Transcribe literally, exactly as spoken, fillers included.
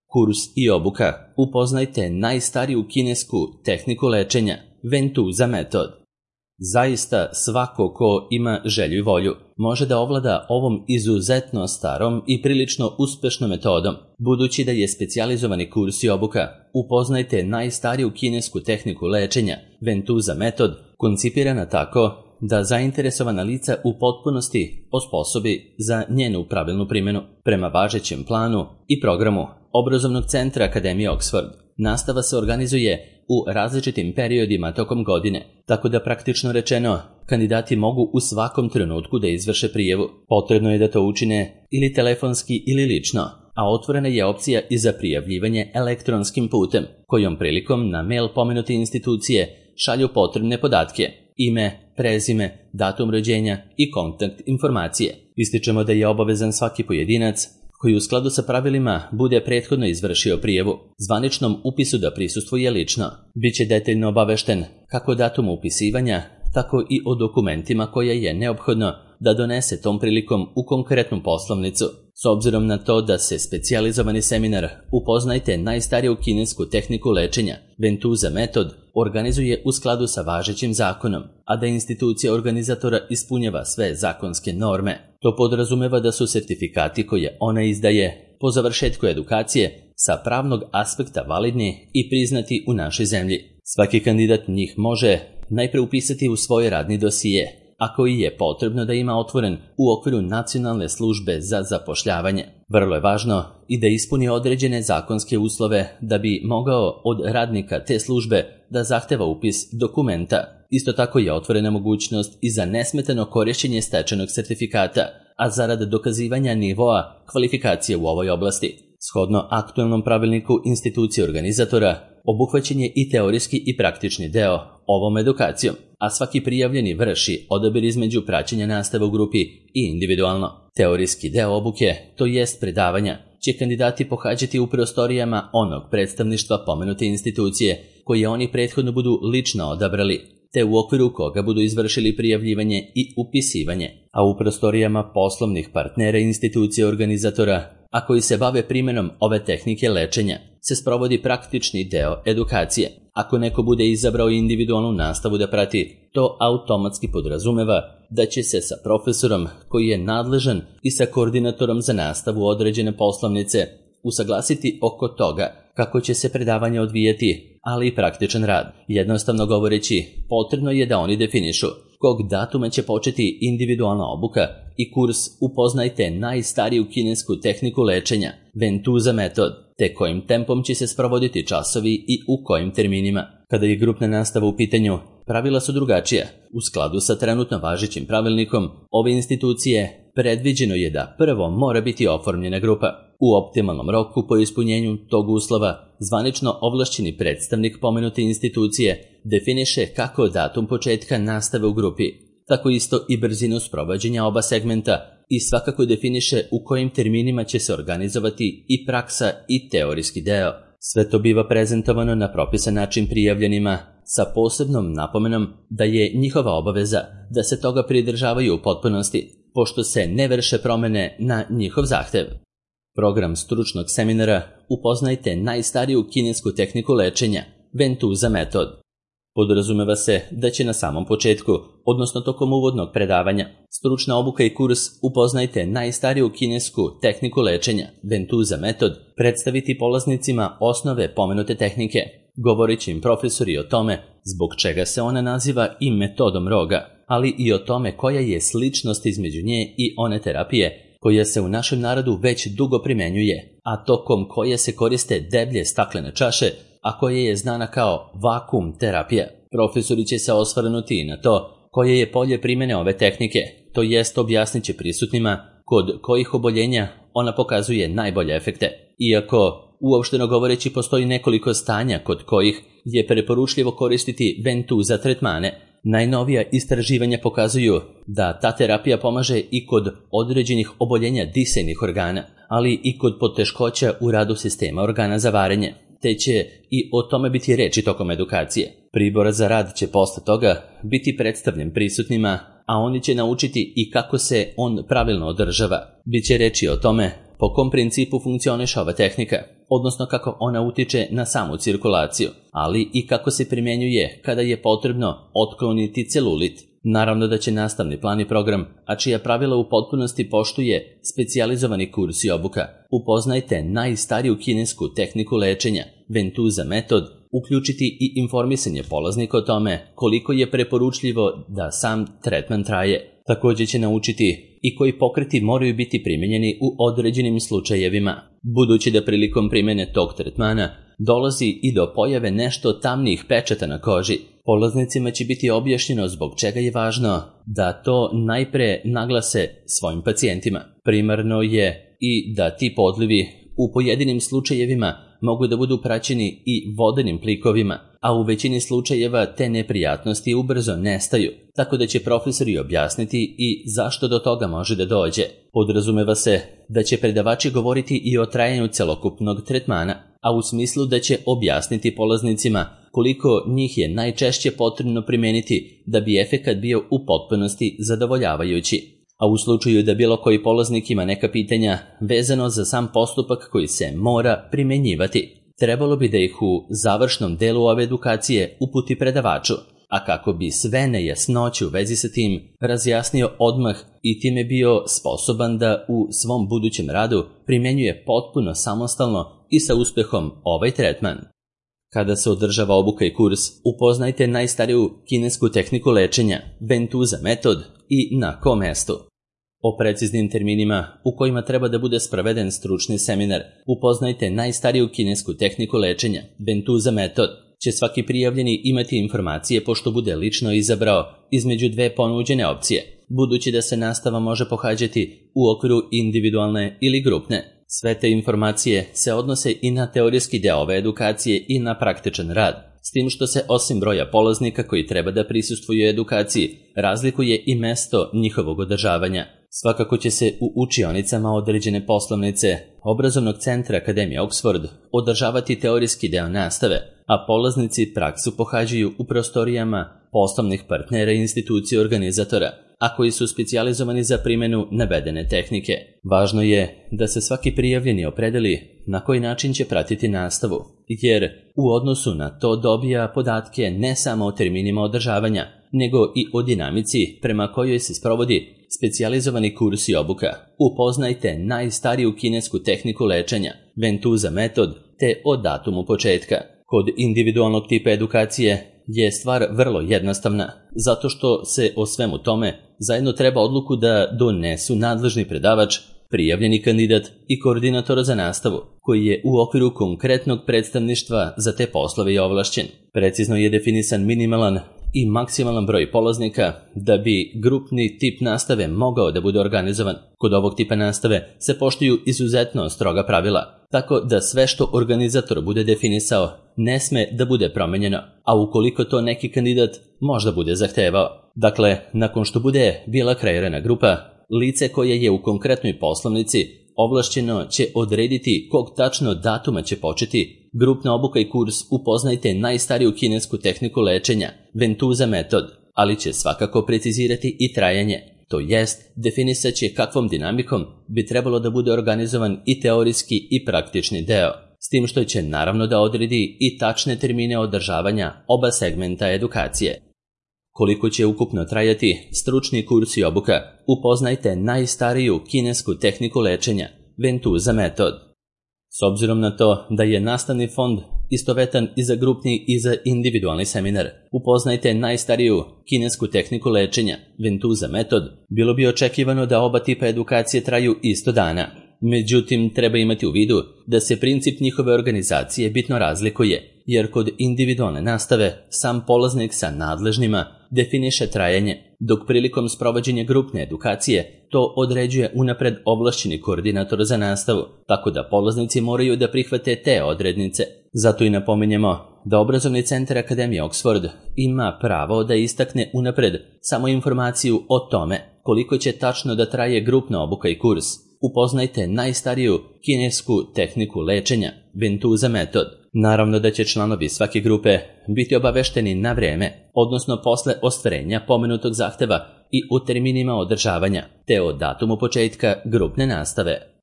Kurs i obuka. Upoznajte najstariju kinesku tehniku lečenja, Ventuza metod. Zaista svako ko ima želju i volju može da ovlada ovom izuzetno starom i prilično uspešnom metodom. Budući da je specijalizovani kurs i obuka Upoznajte najstariju kinesku tehniku lečenja, Ventuza metod, koncipirana tako da zainteresovana lica u potpunosti osposobi za njenu pravilnu primjenu. Prema važećem planu i programu Obrazovnog centra Akademije Oxford, nastava se organizuje u različitim periodima tokom godine, tako da praktično rečeno kandidati mogu u svakom trenutku da izvrše prijavu. Potrebno je da to učine ili telefonski ili lično, a otvorena je opcija i za prijavljivanje elektronskim putem, kojom prilikom na mail pomenute institucije šalju potrebne podatke, ime, prezime, datum rođenja i kontakt informacije. Ističemo da je obavezan svaki pojedinac koji u skladu sa pravilima bude prethodno izvršio prijavu, zvaničnom upisu da prisustvuje lično. Biće detaljno obavešten kako datum upisivanja, tako i o dokumentima koje je neophodno da donese tom prilikom u konkretnu poslovnicu. S obzirom na to da se specijalizovani seminar Upoznajte najstariju kinesku tehniku lečenja, Ventuza metod, organizuje u skladu sa važećim zakonom, a da institucija organizatora ispunjava sve zakonske norme. To podrazumeva da su sertifikati koje ona izdaje po završetku edukacije sa pravnog aspekta validni i priznati u našoj zemlji. Svaki kandidat njih može najpre upisati u svoj radni dosije, a koji je potrebno da ima otvoren u okviru Nacionalne službe za zapošljavanje. Vrlo je važno i da ispuni određene zakonske uslove da bi mogao od radnika te službe da zahteva upis dokumenta. Isto tako je otvorena mogućnost i za nesmetano korišćenje stečenog sertifikata, a zarad dokazivanja nivoa kvalifikacije u ovoj oblasti. Shodno aktualnom pravilniku institucije organizatora, obuhvaćen je i teorijski i praktični deo ovom edukacijom, a svaki prijavljeni vrši odabir između praćenja nastave u grupi i individualno. Teorijski deo obuke, to jest predavanja, će kandidati pohađati u prostorijama onog predstavništva pomenute institucije koje oni prethodno budu lično odabrali, te u okviru koga budu izvršili prijavljivanje i upisivanje, a u prostorijama poslovnih partnera institucije organizatora, a koji se bave primjenom ove tehnike lečenja, se sprovodi praktični deo edukacije. Ako neko bude izabrao individualnu nastavu da prati, to automatski podrazumeva da će se sa profesorom koji je nadležan i sa koordinatorom za nastavu određene poslovnice usaglasiti oko toga kako će se predavanje odvijati, ali i praktičan rad. Jednostavno govoreći, potrebno je da oni definišu kog datuma će početi individualna obuka i kurs Upoznajte najstariju kinesku tehniku lečenja, Ventuza metod, te kojim tempom će se sprovoditi časovi i u kojim terminima. Kada je grupna nastava u pitanju, pravila su drugačija. U skladu sa trenutno važećim pravilnikom ove institucije predviđeno je da prvo mora biti oformljena grupa. U optimalnom roku po ispunjenju tog uslova zvanično ovlašćeni predstavnik pomenute institucije definiše kako datum početka nastave u grupi, tako isto i brzinu sprovođenja oba segmenta i svakako definiše u kojim terminima će se organizovati i praksa i teorijski deo. Sve to biva prezentovano na propisan način prijavljenima, sa posebnom napomenom da je njihova obaveza da se toga pridržavaju u potpunosti, pošto se ne vrše promene na njihov zahtev. Program stručnog seminara Upoznajte najstariju kinesku tehniku lečenja, Ventuza metod. Podrazumeva se da će na samom početku, odnosno tokom uvodnog predavanja, stručna obuka i kurs Upoznajte najstariju kinesku tehniku lečenja, Ventuza metod, predstaviti polaznicima osnove pomenute tehnike, govoreći im profesori o tome zbog čega se ona naziva i metodom roga, ali i o tome koja je sličnost između nje i one terapije koja se u našem narodu već dugo primenjuje, a tokom koje se koriste deblje staklene čaše, a koja je znana kao vakum terapija. Profesori će se osvrnuti na to koje je polje primjene ove tehnike, to jest objasnit će prisutnima kod kojih oboljenja ona pokazuje najbolje efekte. Iako, uopšteno govoreći, postoji nekoliko stanja kod kojih je preporučljivo koristiti Ventuza tretmane, najnovija istraživanja pokazuju da ta terapija pomaže i kod određenih oboljenja disajnih organa, ali i kod poteškoća u radu sistema organa za varenje, te će i o tome biti reči tokom edukacije. Pribor za rad će posle toga biti predstavljen prisutnima, a oni će naučiti i kako se on pravilno održava. Biće reči o tome po kom principu funkcioniše ova tehnika, odnosno kako ona utiče na samu cirkulaciju, ali i kako se primjenjuje kada je potrebno otkloniti celulit. Naravno da će nastavni plan i program, a čija pravila u potpunosti poštuje specijalizovani kurs i obuka, upoznajte najstariju kinesku tehniku lečenja, Ventuza metod, uključiti i informisanje polaznika o tome koliko je preporučljivo da sam tretman traje. Također će naučiti i koji pokreti moraju biti primenjeni u određenim slučajevima, budući da prilikom primjene tog tretmana dolazi i do pojave nešto tamnijih pečata na koži. Polaznicima će biti objašnjeno zbog čega je važno da to najpre naglase svojim pacijentima. Primarno je i da ti podlivi u pojedinim slučajevima mogu da budu praćeni i vodenim plikovima, a u većini slučajeva te neprijatnosti ubrzo nestaju, tako da će profesori objasniti i zašto do toga može da dođe. Podrazumeva se da će predavači govoriti i o trajanju celokupnog tretmana, a u smislu da će objasniti polaznicima koliko njih je najčešće potrebno primeniti da bi efekat bio u potpunosti zadovoljavajući. A u slučaju da bilo koji polaznik ima neka pitanja vezano za sam postupak koji se mora primenjivati, trebalo bi da ih u završnom delu ove edukacije uputi predavaču, a kako bi sve nejasnoće u vezi sa tim razjasnio odmah i time bio sposoban da u svom budućem radu primjenjuje potpuno samostalno i sa uspehom ovaj tretman. Kada se održava obuka i kurs, upoznajte najstariju kinesku tehniku lečenja, Ventuza metod, i na kom mestu. O preciznim terminima u kojima treba da bude sproveden stručni seminar, upoznajte najstariju kinesku tehniku lečenja, Ventuza metod, će svaki prijavljeni imati informacije pošto bude lično izabrao između dve ponuđene opcije, budući da se nastava može pohađati u okviru individualne ili grupne. Sve te informacije se odnose i na teorijski deo ove edukacije i na praktičan rad, s tim što se osim broja polaznika koji treba da prisustvuju edukaciji, razlikuje i mesto njihovog održavanja. Svakako će se u učionicama određene poslovnice obrazovnog centra Akademije Oxford održavati teorijski deo nastave, a polaznici praksu pohađaju u prostorijama poslovnih partnera i institucije organizatora, a koji su specijalizovani za primjenu navedene tehnike. Važno je da se svaki prijavljeni opredeli na koji način će pratiti nastavu, jer u odnosu na to dobija podatke ne samo o terminima održavanja, nego i o dinamici prema kojoj se sprovodi specijalizovani kurs i obuka. Upoznajte najstariju kinesku tehniku lečenja, Ventuza metod, te o datumu početka. Kod individualnog tipa edukacije je stvar vrlo jednostavna, zato što se o svemu tome zajedno treba odluku da donesu nadležni predavač, prijavljeni kandidat i koordinator za nastavu, koji je u okviru konkretnog predstavništva za te poslove i ovlašćen. Precizno je definisan minimalan i maksimalan broj polaznika da bi grupni tip nastave mogao da bude organizovan. Kod ovog tipa nastave se poštuju izuzetno stroga pravila, tako da sve što organizator bude definisao ne sme da bude promenjeno, a ukoliko to neki kandidat možda bude zahtevao. Dakle, nakon što bude bila kreirana grupa, lice koje je u konkretnoj poslovnici ovlašćeno će odrediti kog tačno datuma će početi grupna obuka i kurs. Upoznajte najstariju kinesku tehniku lečenja, Ventuza metod, ali će svakako precizirati i trajanje, to jest definisat će kakvom dinamikom bi trebalo da bude organizovan i teorijski i praktični deo, s tim što će naravno da odredi i tačne termine održavanja oba segmenta edukacije. Koliko će ukupno trajati stručni kurs i obuka, upoznajte najstariju kinesku tehniku lečenja, Ventuza metod. S obzirom na to da je nastavni fond istovetan i za grupni i za individualni seminar, upoznajte najstariju kinesku tehniku lečenja, Ventuza metod, bilo bi očekivano da oba tipa edukacije traju isto dana. Međutim, treba imati u vidu da se princip njihove organizacije bitno razlikuje, jer kod individualne nastave sam polaznik sa nadležnima definiše trajanje, dok prilikom sprovođenja grupne edukacije to određuje unapred ovlašćeni koordinator za nastavu, tako da polaznici moraju da prihvate te odrednice. Zato i napominjemo da obrazovni centar Akademije Oxford ima pravo da istakne unapred samo informaciju o tome koliko će tačno da traje grupna obuka i kurs. Upoznajte najstariju kinesku tehniku lečenja, Ventuza metod. Naravno da će članovi svake grupe biti obavešteni na vreme, odnosno posle ostvarenja pomenutog zahteva i u terminima održavanja, te o datumu početka grupne nastave.